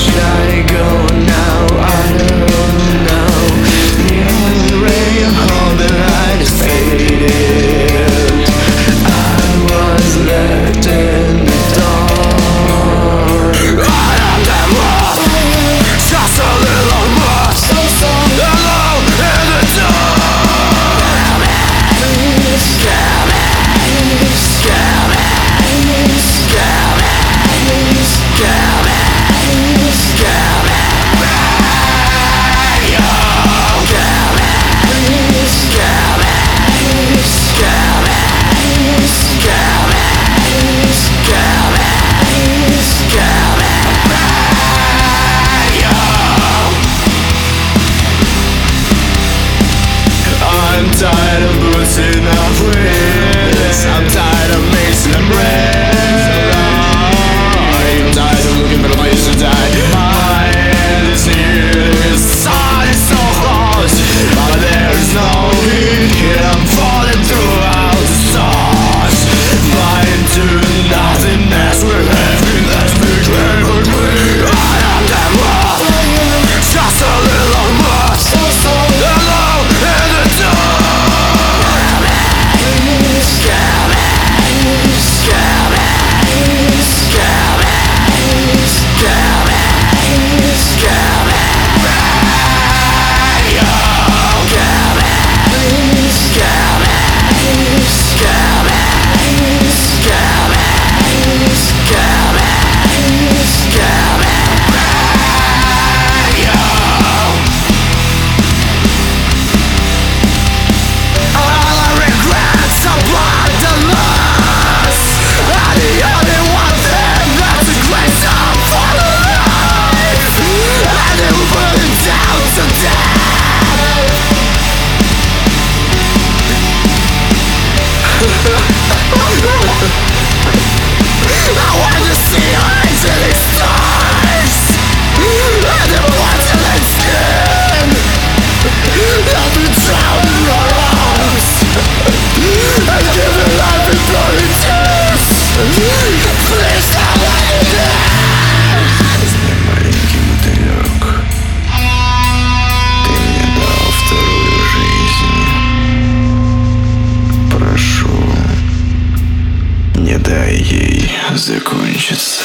tired of boosting our friends. I'm tired of mixing them red. I'm tired of looking for the place to die. My hand is here, the sun is so close, but there's no heat here. I'm falling throughout the stars, flying to nothingness with everything between me. I am that one, just a little more alone in the dark. I want to see eyes in the stars. I never want to let skin. I've been drowned in your arms and given life in bloody tears. Please don't let me down. Мой маленький мотылек, ты мне дал вторую жизнь. Прошу, не дай ей закончиться.